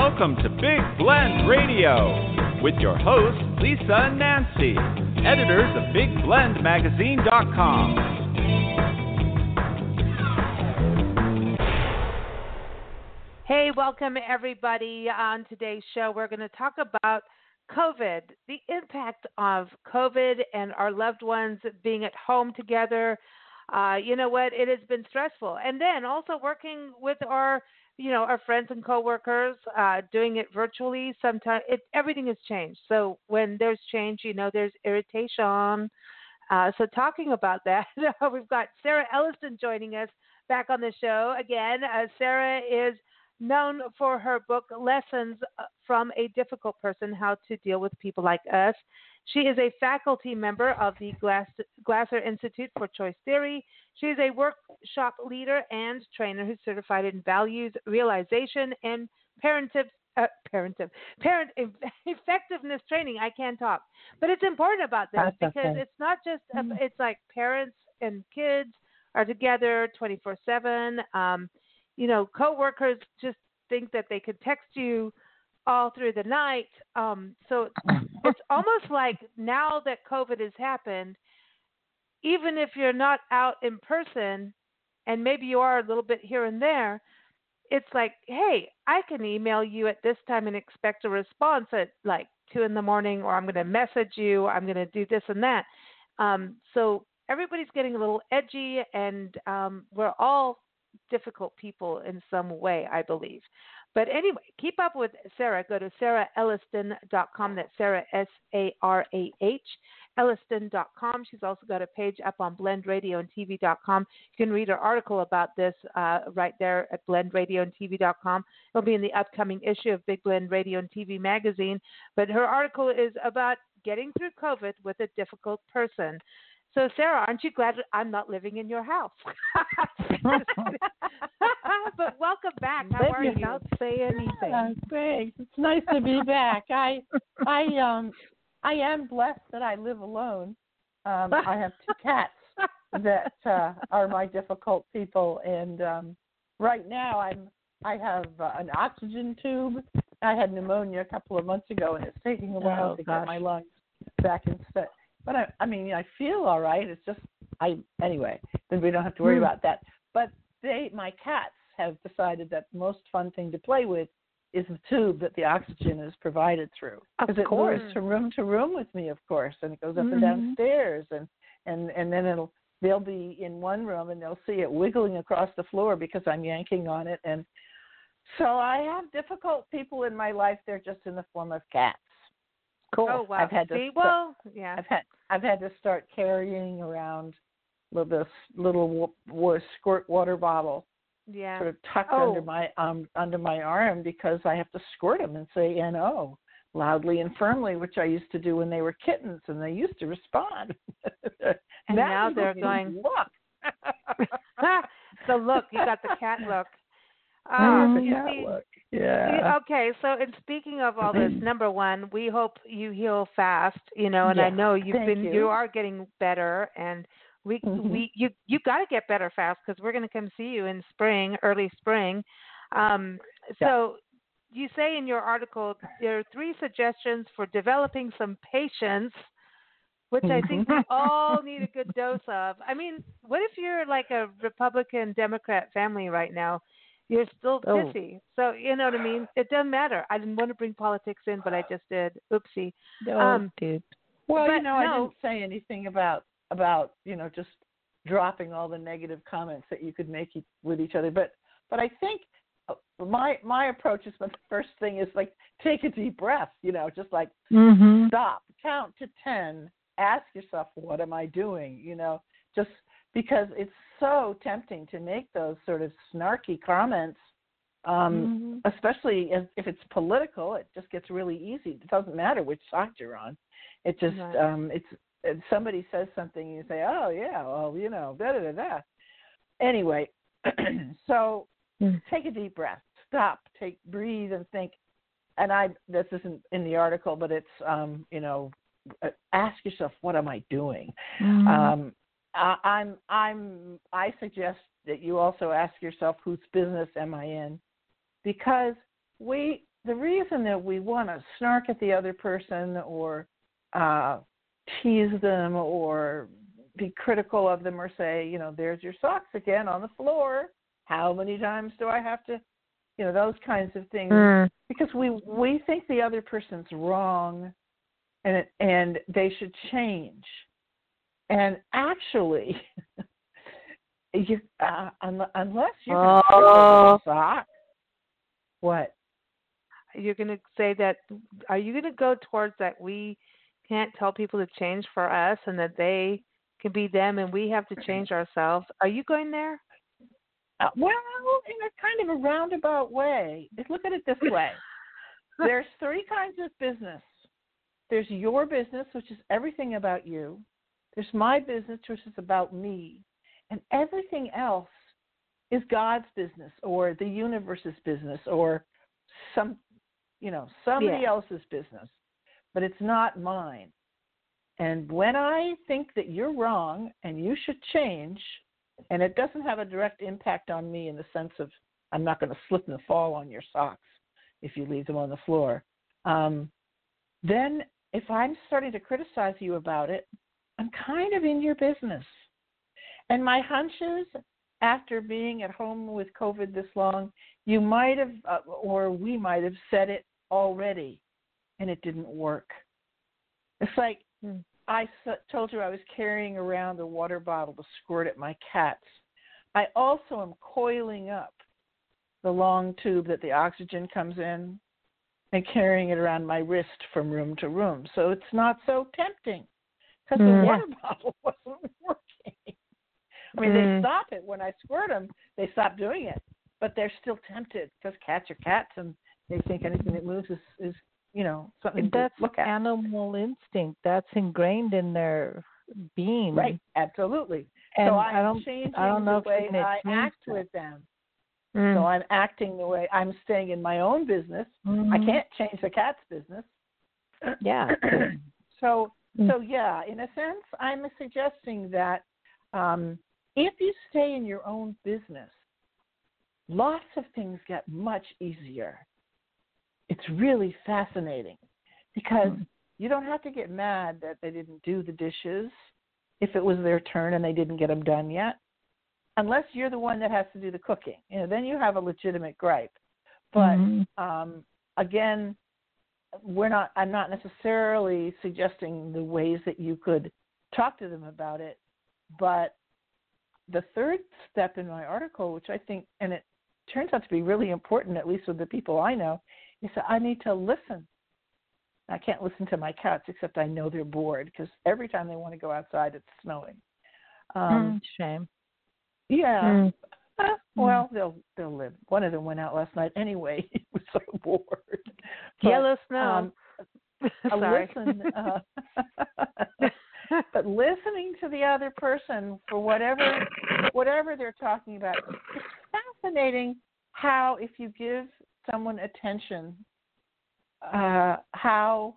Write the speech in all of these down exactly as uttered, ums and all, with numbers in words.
Welcome to Big Blend Radio with your hosts, Lisa and Nancy, editors of Big Blend Magazine dot com. Hey, welcome everybody. On today's show, we're going to talk about COVID, the impact of COVID and our loved ones being at home together. Uh, you know what? It has been stressful. And then also working with our, you know, our friends and coworkers, uh, doing it virtually. Sometimes it, everything has changed. So when there's change, you know, there's irritation. Uh, so talking about that, we've got Sarah Elliston joining us back on the show again. Uh, Sarah is known for her book, Lessons from a Difficult Person, How to Deal with People Like Us. She is a faculty member of the Glass, Glasser Institute for Choice Theory. She is a workshop leader and trainer who's certified in values realization and parentive, uh, parentive, parent effectiveness training. I can't talk. But it's important about this That's because okay. it's not just, a, it's like parents and kids are together twenty-four seven. Um, you know, coworkers just think that they could text you all through the night. Um, so it's almost like now that COVID has happened, even if you're not out in person, and maybe you are a little bit here and there, it's like, hey, I can email you at this time and expect a response at like two in the morning, or I'm going to message you, I'm going to do this and that. Um, so everybody's getting a little edgy, and um, we're all difficult people in some way, I believe. But anyway, keep up with Sarah. Go to sarah elliston dot com. That's Sarah, S A R A H, elliston dot com. She's also got a page up on blend radio and t v dot com. You can read her article about this uh, right there at blend radio and t v dot com. It'll be in the upcoming issue of Big Blend Radio and T V magazine. But her article is about getting through COVID with a difficult person. So, Sarah, aren't you glad I'm not living in your house? But welcome back. How Let are me you? not say anything. Uh, thanks. It's nice to be back. I, I, um, I am blessed that I live alone. Um, I have two cats that uh, are my difficult people, and um, right now I'm, I have uh, an oxygen tube. I had pneumonia a couple of months ago, and it's taking a while Oh, to gosh. get my lungs back in set. But I, I mean, I feel all right. It's just, I anyway. Then we don't have to worry Hmm. about that. But they, my cats, have decided that the most fun thing to play with is the tube that the oxygen is provided through. Of Because it course. moves from room to room with me, of course, and it goes up Mhm. and downstairs, and and and then it'll they'll be in one room and they'll see it wiggling across the floor because I'm yanking on it, and so I have difficult people in my life. They're just in the form of cats. Cool. Oh, wow. I've had to See, start, well, yeah. I've had I've had to start carrying around little this little w- w- squirt water bottle, Yeah. sort of tucked Oh. under my um under my arm because I have to squirt them and say N O loudly and firmly, which I used to do when they were kittens, and they used to respond. And now they're you going, look. So look, you got the cat look. Um, Um, you cat see, look. you- Yeah. okay, so in speaking of all this, number one, we hope you heal fast, you know, and I Yeah, know you've thank been, you. you are getting better, and we, Mhm. we, you, you got to get better fast because we're going to come see you in spring, early spring. Um, so you say in your article there are three suggestions for developing some patience, which I think we Mhm. all need a good dose of. I mean, what if you're like a Republican Democrat family right now? You're still Oh. pissy. So, you know what I mean? It doesn't matter. I didn't want to bring politics in, but I just did. Oopsie. No, Um, dude. Well, but you know, I no. didn't say anything about about you know just dropping all the negative comments that you could make e- with each other. But but I think uh, my my approach is the first thing is like take a deep breath. You know, just like Mm-hmm. stop, count to ten, ask yourself, what am I doing? You know, just because it's so tempting to make those sort of snarky comments. Um, Mm-hmm. especially if, if it's political, it just gets really easy. It doesn't matter which side you're on. It just Right. um, it's if somebody says something, you say, oh yeah, well you know, da da da da. Anyway, so Mm. take a deep breath, stop, take breathe, and think. And I this isn't in the article, but it's um, you know, ask yourself, what am I doing? Mm-hmm. Um, I, I'm I'm I suggest that you also ask yourself, whose business am I in? Because we the reason that we want to snark at the other person or uh, tease them or be critical of them or say, you know, there's your socks again on the floor. How many times do I have to, you know, those kinds of things. Mm. Because we we think the other person's wrong and it, and they should change. And actually, you, uh, unless you're going to oh. sock, what? You're going to say that, are you going to go towards that we can't tell people to change for us and that they can be them and we have to change ourselves? Are you going there? Uh, well, in a kind of a roundabout way. Look at it this way. There's three kinds of business. There's your business, which is everything about you. There's my business, which is about me. And everything else is God's business or the universe's business or some, you know, somebody yeah. else's business. But it's not mine. And when I think that you're wrong and you should change, and it doesn't have a direct impact on me in the sense of I'm not going to slip and fall on your socks if you leave them on the floor, um, then if I'm starting to criticize you about it, I'm kind of in your business. And my hunches, after being at home with COVID this long, you might have, uh, or we might have said it already, and it didn't work. It's like mm. I told you I was carrying around a water bottle to squirt at my cats. I also am coiling up the long tube that the oxygen comes in and carrying it around my wrist from room to room. So it's not so tempting because mm. the water bottle wasn't working. I mean, mm. they stop it when I squirt them. They stop doing it, but they're still tempted because cats are cats and they think anything that moves is, is you know, something That's to look at. Animal instinct. That's ingrained in their being. Right, absolutely. And so I'm I don't, changing I don't know the way I act that. with them. Mm. So I'm acting the way I'm staying in my own business. Mm-hmm. I can't change the cat's business. Yeah. so, mm. so yeah, in a sense, I'm suggesting that um, if you stay in your own business, lots of things get much easier. It's really fascinating because mm. you don't have to get mad that they didn't do the dishes if it was their turn and they didn't get them done yet, unless you're the one that has to do the cooking. You know, then you have a legitimate gripe. But mm. um, again, we're not. I'm not necessarily suggesting the ways that you could talk to them about it. But the third step in my article, which I think, and it turns out to be really important, at least with the people I know, is that I need to listen. I can't listen to my cats except I know they're bored because every time they want to go outside, it's snowing. Um, mm, shame. Yeah. Mm. Uh, well, they'll they'll live. One of them went out last night anyway. He was so bored. But, Yellow snow. Um, Sorry. Listen, uh, but listening to the other person for whatever whatever they're talking about, it's fascinating how if you give someone attention, uh, how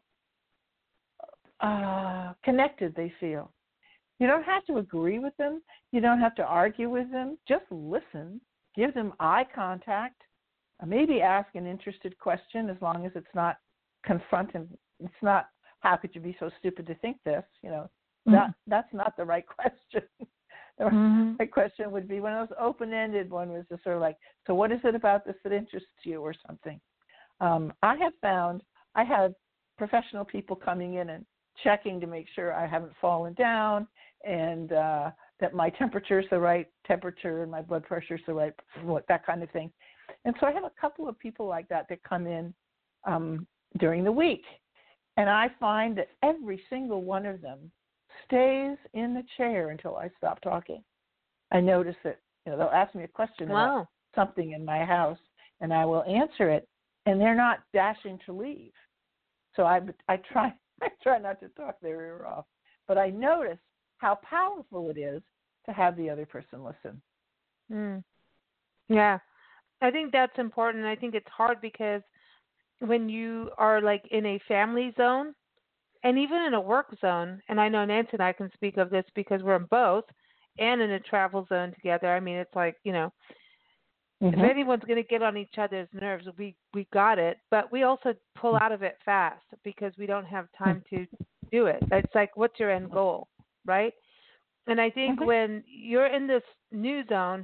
uh, connected they feel. You don't have to agree with them. You don't have to argue with them. Just listen. Give them eye contact. Maybe ask an interested question as long as it's not confronting. It's not, how could you be so stupid to think this? You know, mm-hmm. that that's not the right question. The mm-hmm. right question would be one of those open-ended one was just sort of like, so what is it about this that interests you or something? Um, I have found I have professional people coming in and checking to make sure I haven't fallen down and uh, that my temperature is the right temperature and my blood pressure is the right, that kind of thing. And so I have a couple of people like that that come in um, during the week. And I find that every single one of them stays in the chair until I stop talking. I notice that, you know, they'll ask me a question wow. about something in my house, and I will answer it, and they're not dashing to leave. So I, I try I try not to talk their ear off, but I notice how powerful it is to have the other person listen. Mm. Yeah, I think that's important. I think it's hard because when you are like in a family zone and even in a work zone, and I know Nancy and I can speak of this because we're in both and in a travel zone together. I mean, it's like, you know, If anyone's going to get on each other's nerves, we we got it, but we also pull out of it fast because we don't have time to do it. It's like, what's your end goal, right? And I think Mm-hmm. when you're in this new zone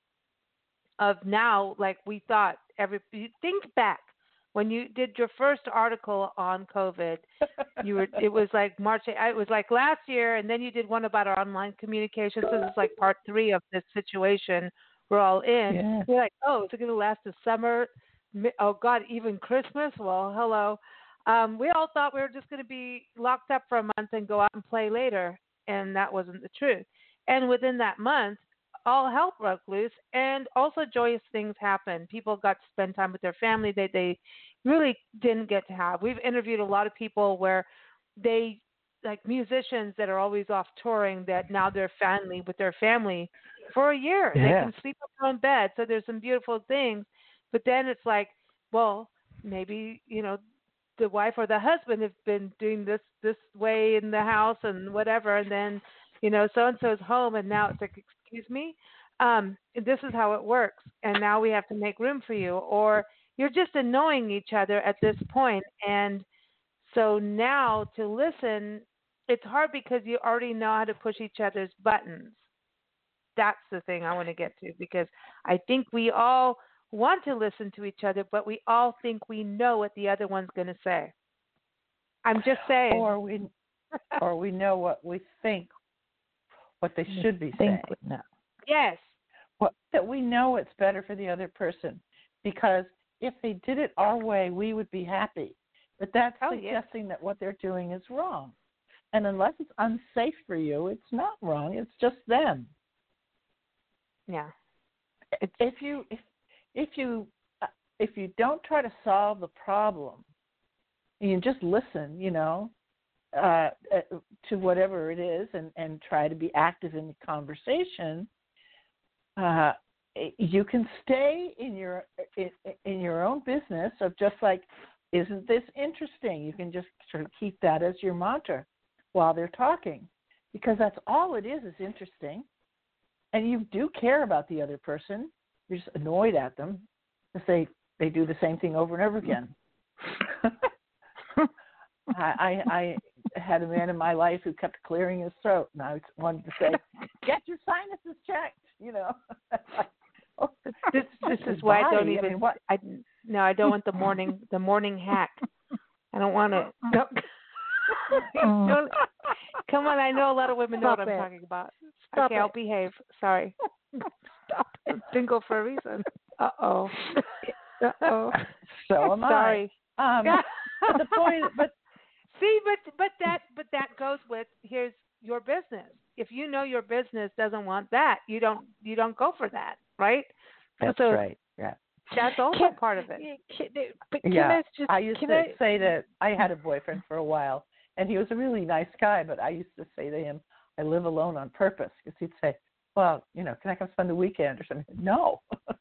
of now, like we thought, every you think back when you did your first article on COVID, you were it was like March. It was like last year, and then you did one about our online communication. So this is like part three of this situation we're all in. Yeah. You're like, oh, is it going to last the summer? Mi- Oh God, even Christmas? Well, hello. Um, we all thought we were just going to be locked up for a month and go out and play later, and that wasn't the truth. And within that month, all hell broke loose, and also joyous things happened. People got to spend time with their family that they really didn't get to have. We've interviewed a lot of people where they, like musicians that are always off touring, that now they're family with their family for a year. Yeah. They can sleep in their own bed. So there's some beautiful things. But then it's like, well, maybe, you know, the wife or the husband have been doing this this way in the house and whatever, and then, you know, so and so's home, and now it's like, excuse me, um, this is how it works, and now we have to make room for you, or you're just annoying each other at this point, and so now to listen, it's hard because you already know how to push each other's buttons. That's the thing I want to get to, because I think we all want to listen to each other, but we all think we know what the other one's going to say. I'm just saying. Or we, or we know what we think, what they should be Think saying. no. Yes. What, that we know it's better for the other person, because if they did it our way, we would be happy. But that's Oh, yes. suggesting that what they're doing is wrong. And unless it's unsafe for you, it's not wrong. It's just them. Yeah. If, if you if if you uh, if you don't try to solve the problem, and you just listen, you know, uh, uh, to whatever it is, and, and try to be active in the conversation, uh, you can stay in your in, in your own business of just like, isn't this interesting? You can just sort of keep that as your mantra while they're talking, because that's all it is, is interesting. And you do care about the other person. You're just annoyed at them because they, they do the same thing over and over again. I, I I had a man in my life who kept clearing his throat, and I wanted to say, get your sinuses checked, you know. Oh, This this is why I don't body. even. I mean, what? I no, I don't want the morning the morning hack. I don't want to. No. Don't, come on, I know a lot of women know Stop what I'm it. talking about. Stop okay, I'll it. behave. Sorry. Stop. Bingo for a reason. Uh oh. Uh oh. So am Sorry. I. Um, but the point, but see, but but that but that goes with, here's your business. If you know your business doesn't want that, you don't you don't go for that, right? that's so right. Yeah. That's also Can- part of it. Can, but can Yeah, I just I used can to I, say that I had a boyfriend for a while, and he was a really nice guy, but I used to say to him, I live alone on purpose, because he'd say, well, you know, can I come spend the weekend or something? No,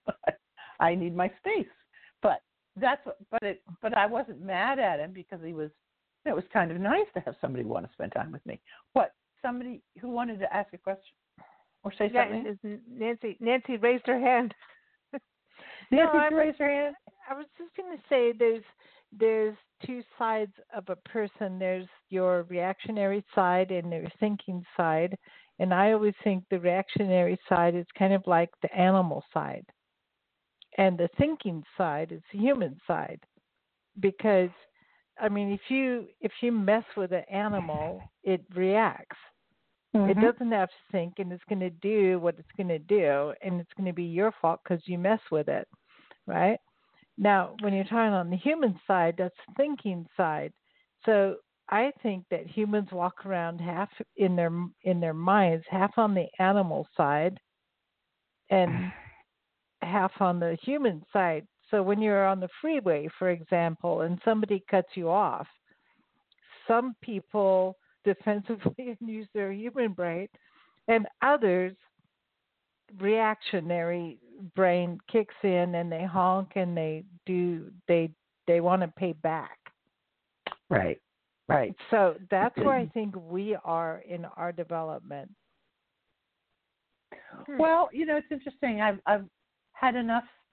I need my space. But that's what, but it, but I wasn't mad at him, because he was, it was kind of nice to have somebody want to spend time with me. What, somebody who wanted to ask a question or say Yeah, something? is Nancy Nancy raised her hand. Nancy, No, I raise your hand. I was just going to say there's there's two sides of a person. There's your reactionary side and your thinking side. And I always think the reactionary side is kind of like the animal side. And the thinking side is the human side. Because I mean, if you if you mess with an animal, it reacts. Mm-hmm. It doesn't have to think, and it's going to do what it's going to do, and it's going to be your fault because you mess with it, right? Now, when you're talking on the human side, that's the thinking side. So I think that humans walk around half in their in their minds, half on the animal side, and half on the human side. So when you're on the freeway, for example, and somebody cuts you off, some people defensively and use their human brain, and others reactionary brain kicks in and they honk and they do they they want to pay back. Right, right. So that's where I think we are in our development. Well, you know, it's interesting. I've I've had enough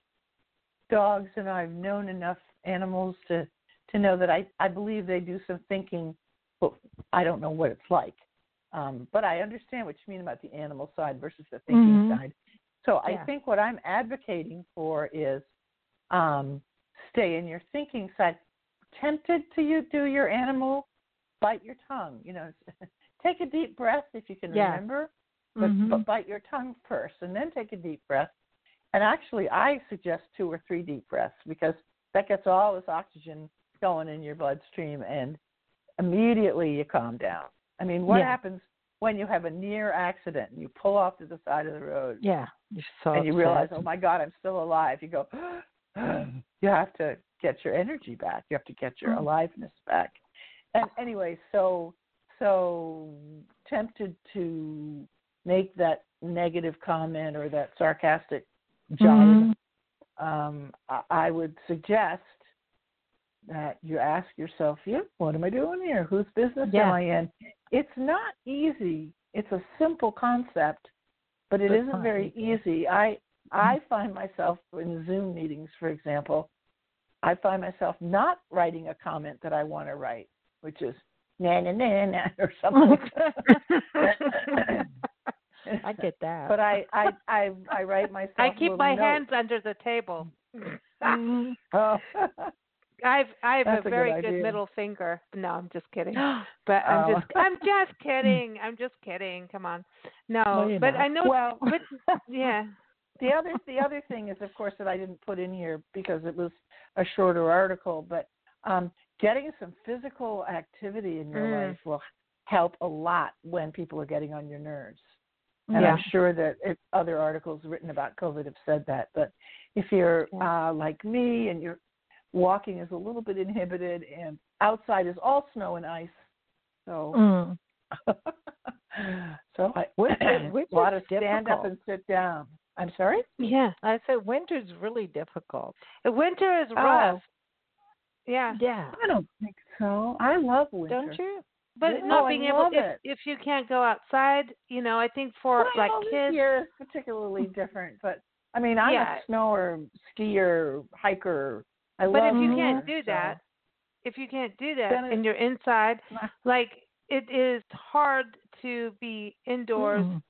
dogs, and I've known enough animals to, to know that I, I believe they do some thinking, but I don't know what it's like. Um, but I understand what you mean about the animal side versus the thinking Mm-hmm. side. So Yeah. I think what I'm advocating for is um, stay in your thinking side. Tempted to you do your animal, bite your tongue. You know, take a deep breath if you can Yeah. remember, but, Mm-hmm. but bite your tongue first and then take a deep breath. And actually, I suggest two or three deep breaths because that gets all this oxygen going in your bloodstream and immediately you calm down. I mean, what Yeah. happens when you have a near accident and you pull off to the side of the road Yeah. You're so and you upset. realize, oh, my God, I'm still alive. You go, you have to get your energy back. You have to get your Mm. aliveness back. And anyway, so so tempted to make that negative comment or that sarcastic jibe, Mhm. um, I, I would suggest that you ask yourself, yeah, what am I doing here? Whose business Yeah. am I in? It's not easy. It's a simple concept, but it But it's isn't not very easy. easy. I I find myself in Zoom meetings, for example, I find myself not writing a comment that I want to write, which is na na na na or something. I get that. But I I I, I write myself. I keep little my notes. hands under the table. Mhm. Oh. I've I have That's a a very good good, idea. middle finger. No, I'm just kidding. But I'm Oh. just I'm just kidding. I'm just kidding. Come on. No, No, you're but not. I know. Well, but yeah. the other the other thing is, of course, that I didn't put in here because it was a shorter article, but um, getting some physical activity in your Mm. life will help a lot when people are getting on your nerves. And Yeah. I'm sure that it, other articles written about COVID have said that. But if you're Yeah. uh, like me and your walking is a little bit inhibited and outside is all snow and ice, so Mm. so I, Winter- a winter's lot of stand up difficult. and sit down. I'm sorry? Yeah. I said winter's really difficult. Winter is rough. Yeah. Yeah. I don't think so. I love winter. Don't you? But Yeah, not I being able love if it. if you can't go outside, you know, I think for Well, like this kids. year is particularly different, but I mean, I'm Yeah. a snower, skier, hiker. I But love if you winter, can't do so- that, if you can't do that Then it- and you're inside, like it is hard to be indoors. Mm.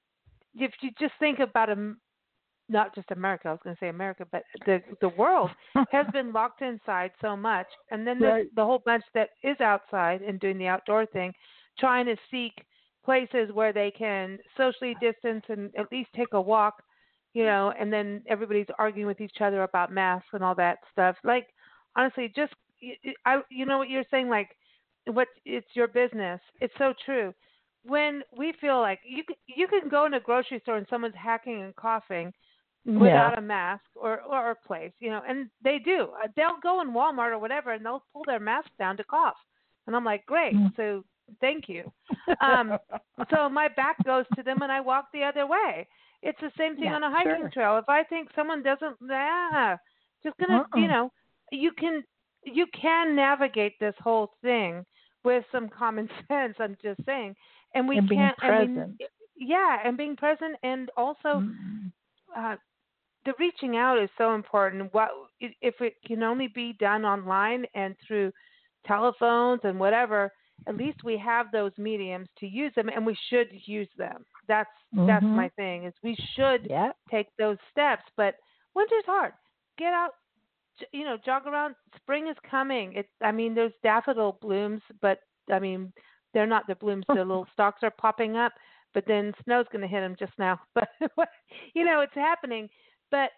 If you just think about a, not just America, I was going to say America, but the the world has been locked inside so much, and then there's Right. the whole bunch that is outside and doing the outdoor thing, trying to seek places where they can socially distance and at least take a walk, you know, and then everybody's arguing with each other about masks and all that stuff. Like honestly, just I, you know what you're saying, like what it's your business. It's so true. When we feel like you can, you can go in a grocery store and someone's hacking and coughing without a mask or or a place, you know, and they do. Uh, They'll go in Walmart or whatever, and they'll pull their mask down to cough, and I'm like, great, Mm. so thank you. Um, so my back goes to them, and I walk the other way. It's the same thing Yeah, on a hiking sure. trail. If I think someone doesn't, ah, just gonna, you Uh-uh. know, you can you can navigate this whole thing with some common sense. I'm just saying, and we And being can't. present. And we, yeah, and being present, and also. Mm. Uh, the reaching out is so important. What if it can only be done online and through telephones and whatever? At least we have those mediums to use them, and we should use them. That's that's Mhm. my thing. Is we should Yeah. take those steps. But winter's hard. Get out, j- you know, jog around. Spring is coming. It. I mean, there's daffodil blooms, but I mean, they're not the blooms. The little stalks are popping up, but then snow's going to hit them just now. But you know, it's happening. But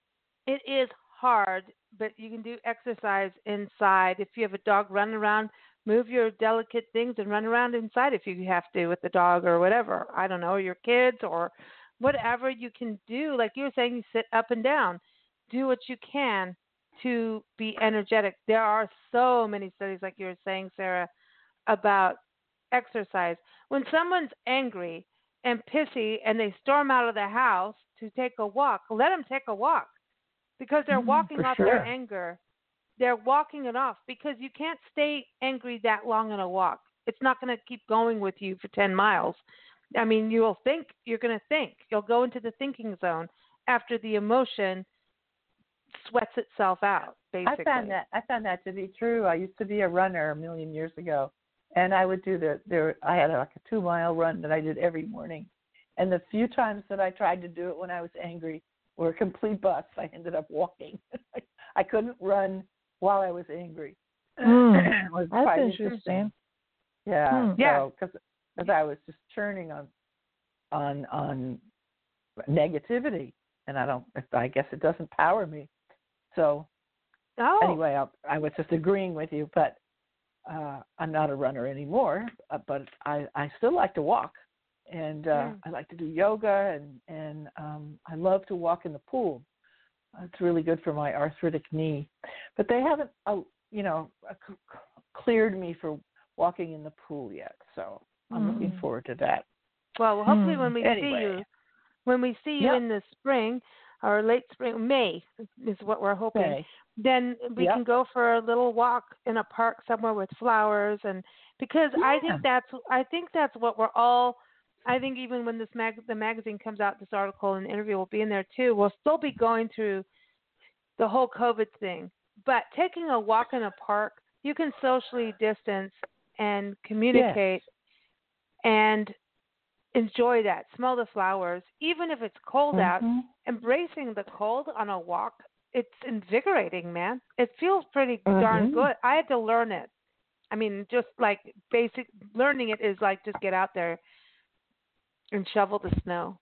it is hard, but you can do exercise inside. If you have a dog, run around, move your delicate things and run around inside if you have to with the dog or whatever. I don't know, your kids or whatever you can do. Like you were saying, you sit up and down. Do what you can to be energetic. There are so many studies, like you were saying, Sarah, about exercise. When someone's angry and pissy and they storm out of the house to take a walk, let them take a walk because they're Mhm, walking for off sure. their anger. They're walking it off because you can't stay angry that long in a walk. It's not going to keep going with you for ten miles. I mean, you'll think, you're going to think. You'll go into the thinking zone after the emotion sweats itself out, basically. I found that I found that to be true. I used to be a runner a million years ago, and I would do the there. I had like a two mile run that I did every morning, and the few times that I tried to do it when I was angry were complete busts. I ended up walking. I couldn't run while I was angry. Mm, it was that's quite interesting. Yeah, Hmm. Yeah. because so, I was just churning on on on negativity, and I don't. I guess it doesn't power me. So Oh. anyway, I, I was just agreeing with you, but uh, I'm not a runner anymore. Uh, but I, I still like to walk, and uh, Mm. I like to do yoga, and and um, I love to walk in the pool. It's really good for my arthritic knee. But they haven't, uh, you know, uh, c- cleared me for walking in the pool yet. So I'm Mm. looking forward to that. Well, hopefully Hmm. when we Anyway. see you, when we see you Yep. in the spring or late spring, May is what we're hoping. Okay. Then we Yep. can go for a little walk in a park somewhere with flowers, and because I Yeah. think that's I think that's what we're all. I think even when this mag the magazine comes out, this article and interview will be in there too. We'll still be going through the whole COVID thing, but taking a walk in a park, you can socially distance and communicate and enjoy that. Smell the flowers, even if it's cold out. Mhm. Embracing the cold on a walk, it's invigorating, man. It feels pretty darn Mhm. good. I had to learn it. I mean, just like basic learning it is like just get out there and shovel the snow.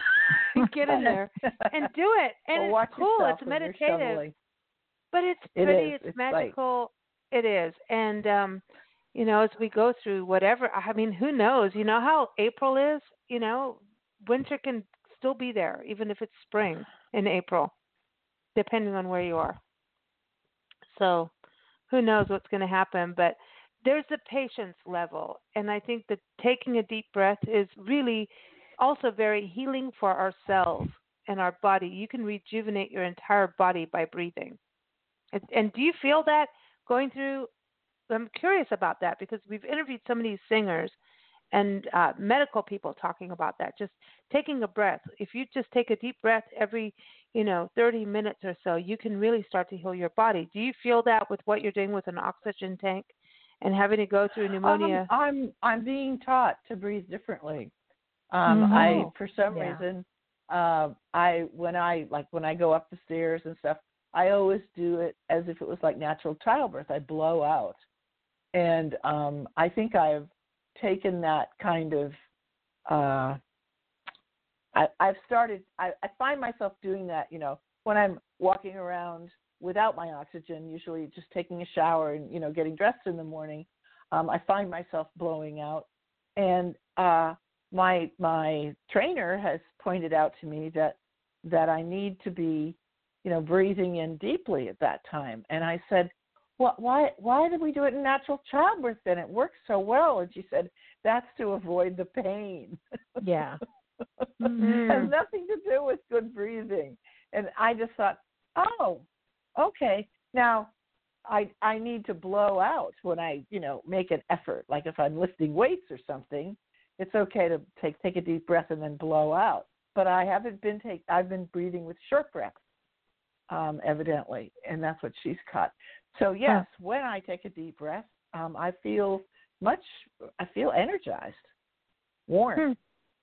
Get in there and do it. And Well, it's watch cool. yourself It's when you're meditative. shoveling. But it's It pretty, is. it's, It's magical. It is. And um, you know, as we go through whatever, I mean, who knows? You know how April is, you know, winter can still be there even if it's spring in April, depending on where you are. So, who knows what's going to happen, but there's a patience level, and I think that taking a deep breath is really also very healing for our cells and our body. You can rejuvenate your entire body by breathing. And, and do you feel that going through? I'm curious about that because we've interviewed some of these singers and uh, medical people talking about that. Just taking a breath. If you just take a deep breath every, you know, thirty minutes or so, you can really start to heal your body. Do you feel that with what you're doing with an oxygen tank and having to go through pneumonia? Um, I'm I'm being taught to breathe differently. Um, Mhm. I for some Yeah. reason, uh, I when I like when I go up the stairs and stuff, I always do it as if it was like natural childbirth. I blow out, and um, I think I've taken that kind of. Uh, I, I've started. I, I find myself doing that. You know, when I'm walking around without my oxygen, usually just taking a shower and you know getting dressed in the morning, um, I find myself blowing out, and uh, my my trainer has pointed out to me that that I need to be, you know, breathing in deeply at that time. And I said, well, why why did we do it in natural childbirth then? It works so well. And she said, that's to avoid the pain. Yeah. Mm. Has nothing to do with good breathing. And I just thought, oh, okay. Now, I I need to blow out when I, you know, make an effort. Like if I'm lifting weights or something, it's okay to take take a deep breath and then blow out. But I haven't been take. I've been breathing with short breaths, um, evidently, and that's what she's caught. So yes, Huh. when I take a deep breath, um, I feel much. I feel energized, warm. Hmm.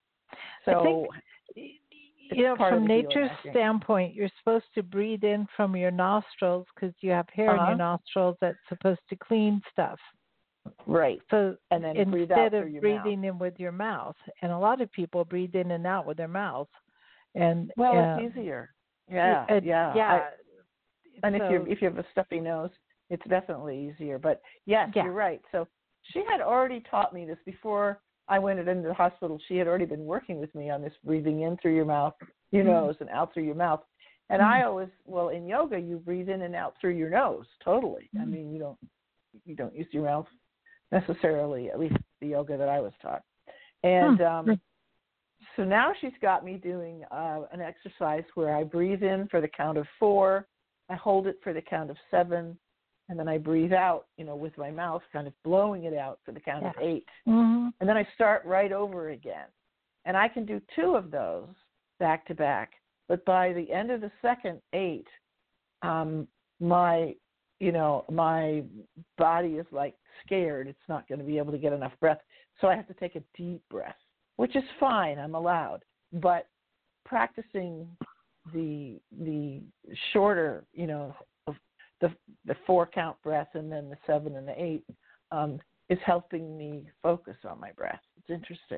So I think, it's you know, part of from the healing, nature's I think. standpoint, you're supposed to breathe in from your nostrils because you have hair in Uh-huh. your nostrils that's supposed to clean stuff. Right. So And then breathe out instead through of your breathing mouth. in with your mouth, and a lot of people breathe in and out with their mouths, and Well, uh, it's easier. Yeah, uh, yeah. yeah. I, and so, if you if you have a stuffy nose, it's definitely easier. But yes, Yeah. you're right. So she had already taught me this before I went into the hospital. She had already been working with me on this breathing in through your mouth, your Mm. nose, and out through your mouth. And Mm. I always, well, in yoga, you breathe in and out through your nose. Totally. I Mm. mean, you don't you don't use your mouth necessarily. At least the yoga that I was taught. And Hmm. um, so now she's got me doing uh, an exercise where I breathe in for the count of four, I hold it for the count of seven, and then I breathe out, you know, with my mouth, kind of blowing it out for the count of Yeah. eight. Mhm. And then I start right over again. And I can do two of those back to back. But by the end of the second eight, um, my, you know, my body is like scared. It's not going to be able to get enough breath. So I have to take a deep breath, which is fine. I'm allowed. But practicing the the shorter, you know, the the four count breath and then the seven and the eight um, is helping me focus on my breath. It's interesting.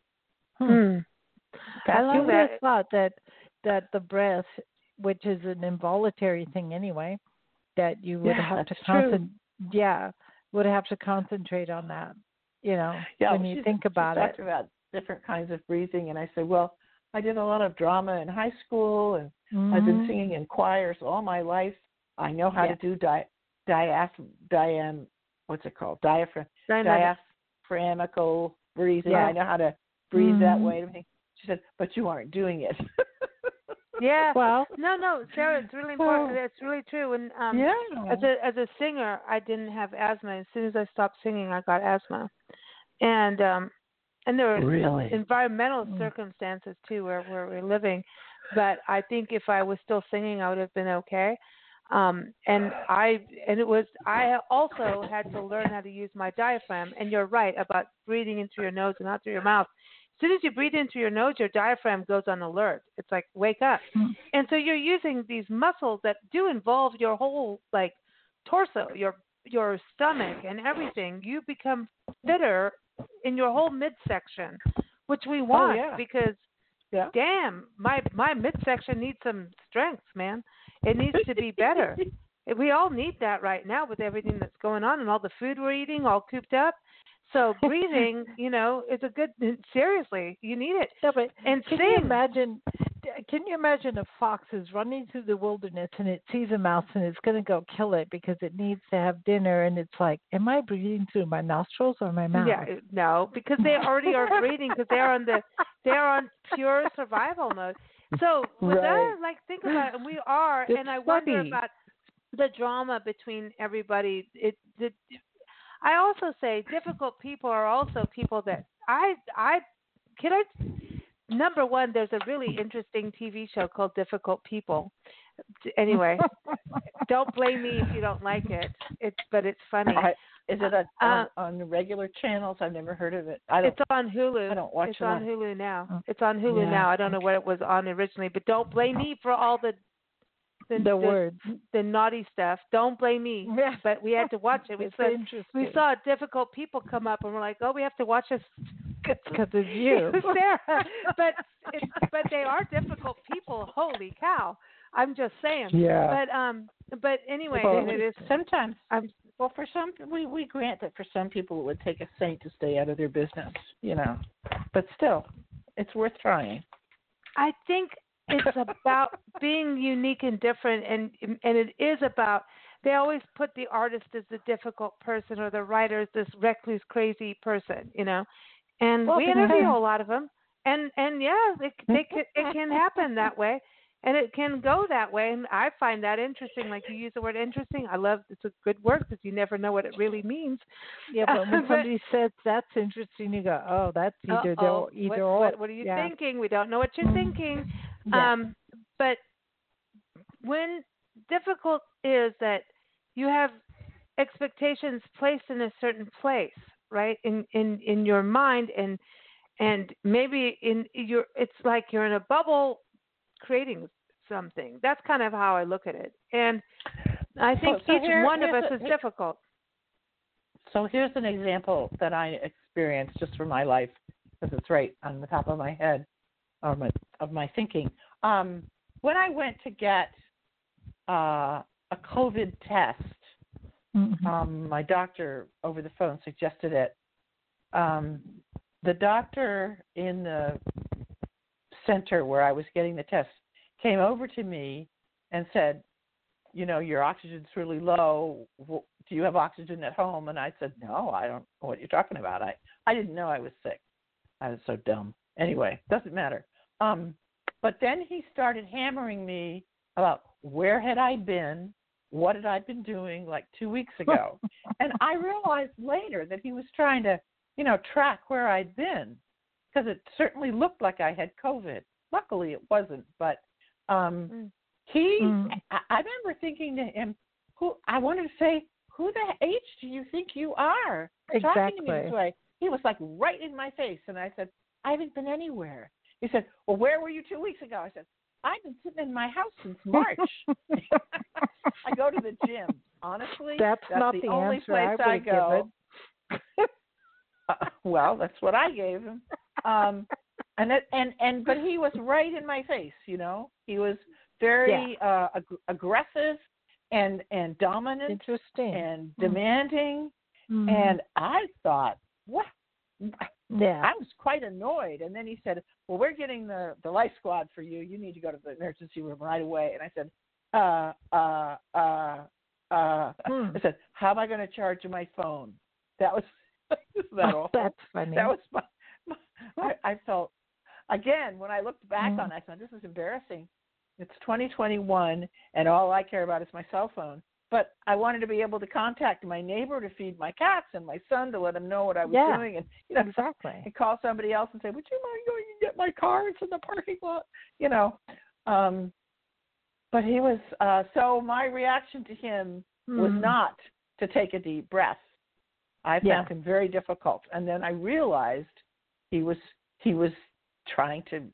Hmm. I You love would have that. thought that that the breath, which is an involuntary thing anyway, that you would Yeah, have to that's true. concent yeah, would have to concentrate on that. You know, Yeah, when well, you she's, think about she's it. talked about different kinds of breathing, and I said, well, I did a lot of drama in high school, and Mm-hmm. I've been singing in choirs all my life. I know how Yeah. to do di, diaph, diam, what's it called? Diaphragm, Dynamic. diaphragmical breathing. Yeah. I know how to breathe that Mhm. way. And everything. She said, but you aren't doing it. Yeah. Well, No, no, Sarah, it's really important. It's really true. And um, yeah. as a as a singer, I didn't have asthma. As soon as I stopped singing, I got asthma, and um, and there were Really? environmental Mm. circumstances too where where we're living. But I think if I was still singing, I would have been okay. Um, and I and it was I also had to learn how to use my diaphragm. And you're right about breathing in through your nose and out through your mouth. As soon as you breathe in through your nose, your diaphragm goes on alert. It's like wake up. Mm. And so you're using these muscles that do involve your whole like torso, your your stomach and everything. You become fitter in your whole midsection, which we want yeah. because Yeah. damn, my my midsection needs some strength, man. It needs to be better. We all need that right now with everything that's going on and all the food we're eating, all cooped up. So breathing, you know, is a good. Seriously, you need it. no, but And can sing. you imagine? Can you imagine a fox is running through the wilderness and it sees a mouse and it's going to go kill it because it needs to have dinner and it's like, am I breathing through my nostrils or my mouth? Yeah, no, because they already are breathing because they're on the they're on pure survival mode. So with Right. that, like think about it, and we are, It's and I wonder funny. about the drama between everybody. It the I also say difficult people are also people that I I can I number one. There's a really interesting T V show called Difficult People. Anyway, don't blame me if you don't like it. It's but it's funny. I, is it a, Uh, on, on the regular channels? I've never heard of it. I don't. It's on Hulu. I don't watch It's it on on- Hulu now. Oh. It's on Hulu Yeah. now. I don't know what it was on originally, but don't blame me for all the the, The words. the naughty stuff. Don't blame me. Yeah. But we had to watch it. We It's saw interesting. we saw difficult people come up, and we're like, oh, we have to watch this because it's you. Sarah. But it's, but they are difficult people. Holy cow! I'm just saying. Yeah. But um. But anyway, Well, and it is. sometimes. I'm Well, for some, we we grant that for some people it would take a saint to stay out of their business, you know. But still, it's worth trying. I think it's about being unique and different, and and it is about. They always put the artist as the difficult person, or the writer as this recluse, crazy person, you know. And Well, we because- interview a lot of them, and and yeah, it they can, it can happen that way, and it can go that way. And I find that interesting. Like you use the word interesting, I love it's a good word because you never know what it really means. Yeah, but when But- somebody says that's interesting, you go, oh, that's either Uh-oh, they're either what, or. What, what are you yeah. thinking? We don't know what you're Mm. thinking. Yeah. Um, but when difficult is that you have expectations placed in a certain place, right? In in in your mind, and and maybe in your it's like you're in a bubble creating something. That's kind of how I look at it. And I think So- so each here- one of us here's is a- difficult. So here's an example that I experienced just from my life, because it's right on the top of my head, or my of my thinking. Um, when I went to get uh, a COVID test, Mhm. um, my doctor over the phone suggested it. Um, the doctor in the center where I was getting the test came over to me and said, you know, your oxygen's really low. Do you have oxygen at home? And I said, no, I don't know what you're talking about. I, I didn't know I was sick. I was so dumb. Anyway, doesn't matter. Um, but then he started hammering me about where had I been, what had I been doing like two weeks ago. And I realized later that he was trying to, you know, track where I'd been, because it certainly looked like I had COVID. Luckily it wasn't, but um, Mm. he, Mm. I, I remember thinking to him, who I wanted to say, who the H do you think you are? Talking to me Exactly. this way. He was like right in my face, and I said, I haven't been anywhere. He said, well, where were you two weeks ago? I said, I've been sitting in my house since March. I go to the gym. Honestly, That's, that's not the, the only answer place I I would go. give uh, well, that's what I gave him. Um, and it, and and but he was right in my face. You know, he was very Yeah. uh, ag- aggressive and and dominant Interesting. and Mm. demanding. Mm. And I thought, what? Yeah. I was quite annoyed. And then he said, well, we're getting the, the life squad for you. You need to go to the emergency room right away. And I said, uh, uh, uh, uh. Hmm. I said, how am I going to charge my phone? That was, isn't that awful? That's funny. That was my, my I, I felt, again, when I looked back Mm. on it, I thought, this is embarrassing. It's twenty twenty-one, and all I care about is my cell phone. But I wanted to be able to contact my neighbor to feed my cats and my son to let him know what I was Yeah, doing, and you know, exactly. and call somebody else and say, "Would you mind going and get my car? It's in the parking lot." You know. Um, but he was uh, so. My reaction to him was Mm. not to take a deep breath. I found Yeah. him very difficult, and then I realized he was he was trying to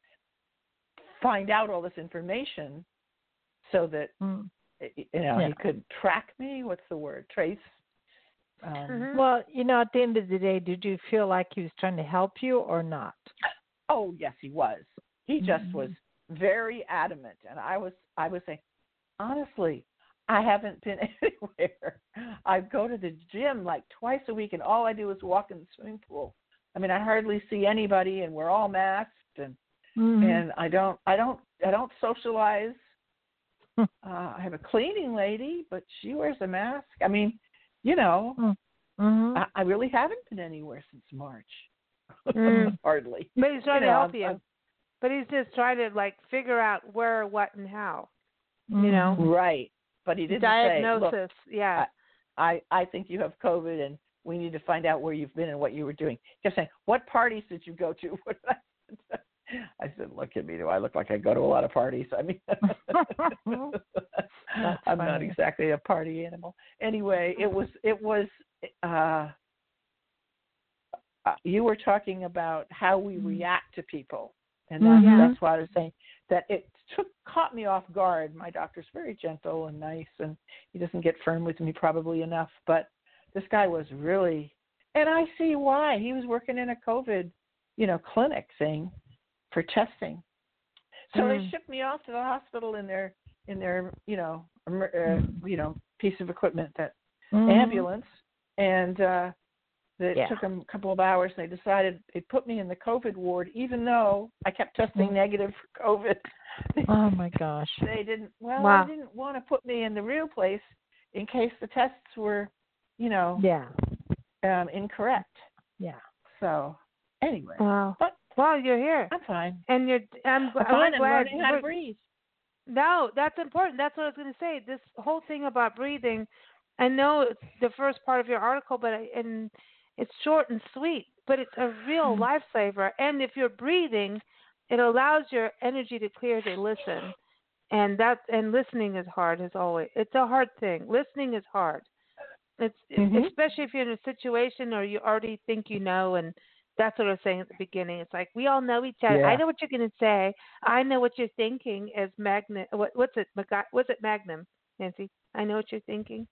find out all this information so that. Mm. You know, Yeah. he could track me. What's the word? Trace. Um, Mhm. Well, you know, at the end of the day, did you feel like he was trying to help you or not? Oh, yes, he was. He just Mhm. was very adamant, and I was, I was saying, honestly, I haven't been anywhere. I go to the gym like twice a week, and all I do is walk in the swimming pool. I mean, I hardly see anybody, and we're all masked, and Mhm. and I don't, I don't, I don't socialize. Uh, I have a cleaning lady, but she wears a mask. I mean, you know, Mm-hmm. I, I really haven't been anywhere since March. Mm. Hardly. But he's trying You to know, help I'm- you. I'm- But he's just trying to like figure out where, what, and how. Mm-hmm. You know, Right. But he didn't diagnosis. say, look, yeah. I, I think you have COVID and we need to find out where you've been and what you were doing. He kept saying, what parties did you go to? What did I I said, look at me. Do I look like I go to a lot of parties? I mean, I'm not funny. exactly a party animal. Anyway, it was, it was, uh, uh, you were talking about how we react to people. And that's, Mhm. that's why I was saying that it took, caught me off guard. My doctor's very gentle and nice, and he doesn't get firm with me probably enough. But this guy was really, and I see why. He was working in a COVID, you know, clinic thing for testing. So Mm. they shipped me off to the hospital in their, in their, you know, emer- uh, you know, piece of equipment, that Mhm. ambulance, and uh, it Yeah. took them a couple of hours. And they decided they put me in the COVID ward, even though I kept testing Mm. negative for COVID. Oh my gosh. They didn't. Well, Wow. they didn't want to put me in the real place in case the tests were, you know, Yeah. um, incorrect. Yeah. So anyway, Wow. but Well, you're here, I'm fine. and you're. I'm, I'm I'm fine. I'm glad. learning how to We're- breathe. No, that's important. That's what I was going to say. This whole thing about breathing, I know it's the first part of your article, but I, and it's short and sweet, but it's a real lifesaver. And if you're breathing, it allows your energy to clear to listen. And that and listening is hard as always. It's a hard thing. Listening is hard. It's Mhm. especially if you're in a situation or you already think you know, and that's what I was saying at the beginning. It's like we all know each other. Yeah. I know what you're going to say. I know what you're thinking. As Magnum, what, what's it? Mag- what's it? Magnum, Nancy. I know what you're thinking.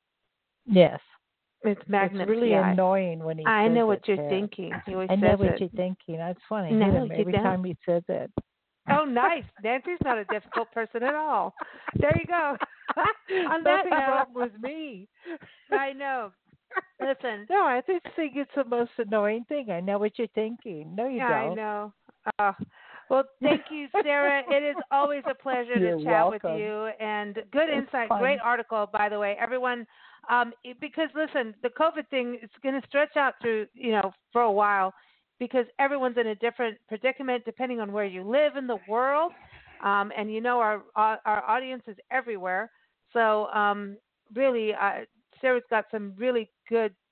Yes. It's Magnum. It's really P I. annoying when he I says know what it, you're Tara. thinking. He always I know says what it. you're thinking. That's funny. No, Hit him you every don't. time he says it. Oh, nice. Nancy's not a difficult person at all. There you go. On that That's the note, problem with me. I know. Listen. No, I just think it's the most annoying thing. I know what you're thinking. No, you Yeah, I don't. know. Uh, well, thank you, Sarah. It is always a pleasure You're to chat with welcome. you. And good It's insight. fun. Great article, by the way. Everyone, um, it- because listen, the COVID thing is going to stretch out through, you know, for a while, because everyone's in a different predicament depending on where you live in the world. Um, and you know, our our our audience is everywhere. So um, really, uh, Sarah's got some really good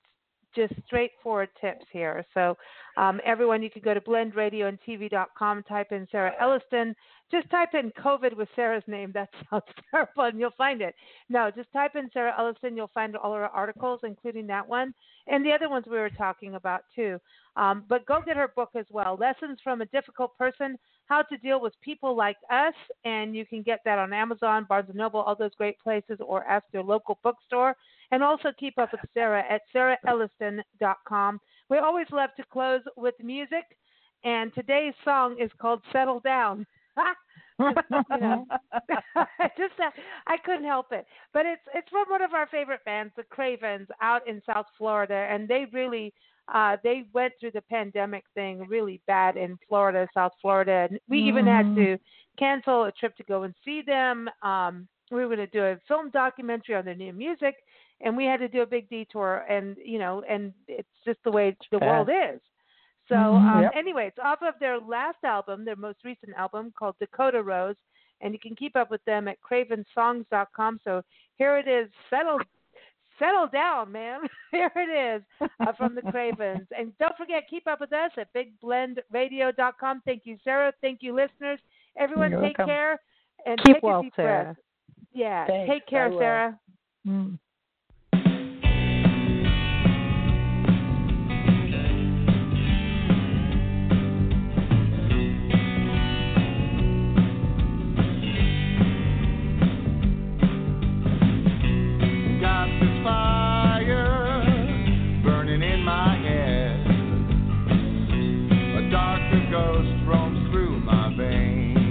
just straightforward tips here. So um, everyone, you can go to blend radio and t v dot com, type in Sarah Elliston. Just type in COVID with Sarah's name. That sounds terrible, and you'll find it. No, just type in Sarah Elliston. You'll find all our articles, including that one, and the other ones we were talking about too. Um, but go get her book as well, Lessons from a Difficult Person, How to Deal with People Like Us, and you can get that on Amazon, Barnes and Noble, all those great places, or ask your local bookstore. And also keep up with Sarah at sarah elliston dot com. We always love to close with music, and today's song is called Settle Down. you know, just uh, I couldn't help it. But it's it's from one of our favorite bands, the Cravens, out in South Florida, and they really uh, they went through the pandemic thing really bad in Florida, South Florida, and we mm-hmm. even had to cancel a trip to go and see them. Um, we were going to do a film documentary on their new music, and we had to do a big detour, and you know, and it's just the way the bad. world is. So um, yep. anyway, it's off of their last album, their most recent album called Dakota Rose, and you can keep up with them at craven songs dot com. So here it is, settle, settle down, man. Here it is uh, from the Cravens. And don't forget, keep up with us at big blend radio dot com. Thank you, Sarah. Thank you, listeners. Everyone, You're take welcome. care and keep take well, a deep Sarah. breath. Yeah, Thanks, take care, Sarah. Mm. Ghost roams through my veins.